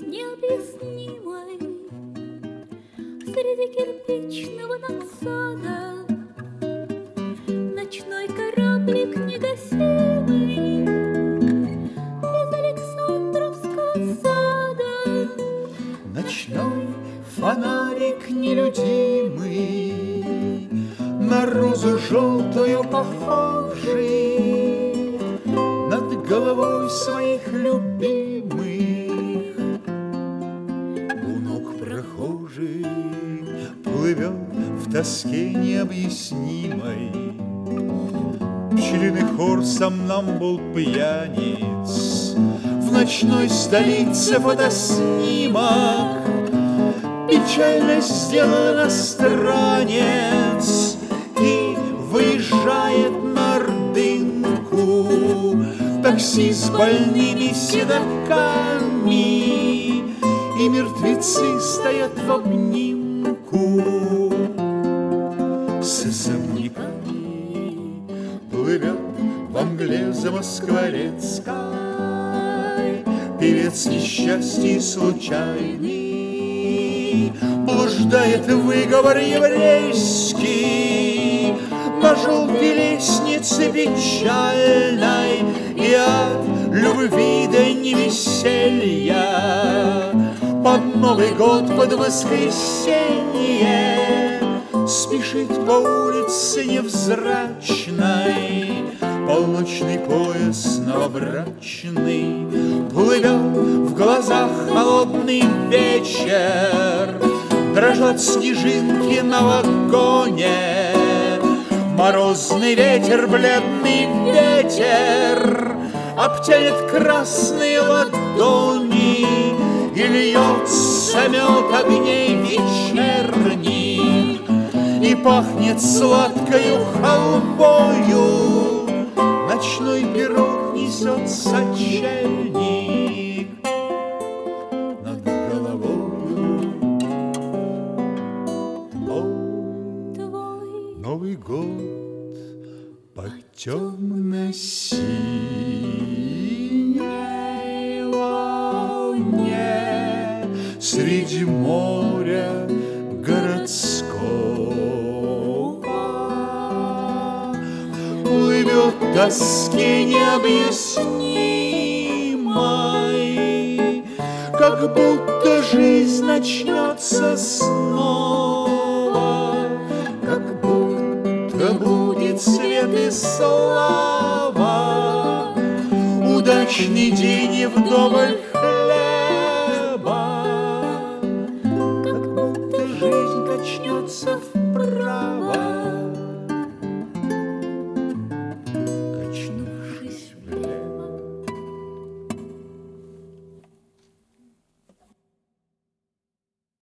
необъяснимой среди кирпичного надсада. Ночной кораблик негасимый из Александровского сада. Ночной фонарик нелюдимый, на розу желтую похожий, над головой своих любимых у ног прохожий плывет в тоске необъяснимой. Пчелиный хор сомнамбул пьяниц, в ночной столице фотоснимок. Печально сделал иностранец и выезжает на Ордынку. Такси с больными седоками, и мертвецы стоят в обнимку. С особняками плывет во мгле замоскворецкой певец несчастья случайный. Блуждает выговор еврейский на желтой лестнице печальной, и от любви до невеселья под Новый год, под воскресенье спешит по улице невзрачной. Полночный поезд новобрачный плывет, в глазах холодный вечер, дрожат снежинки на вагоне. Морозный ветер, бледный ветер обтянет красные ладони, и льется мед огней вечерних, и пахнет сладкою халвою. Ночной пирог несет сочельник над головою. Твой Новый год под темно-синей луне среди моря городского плывет в тоске необъяснимой, как будто жизнь начнется снова, как будто будет свет и слава. Удачный день и вдоволь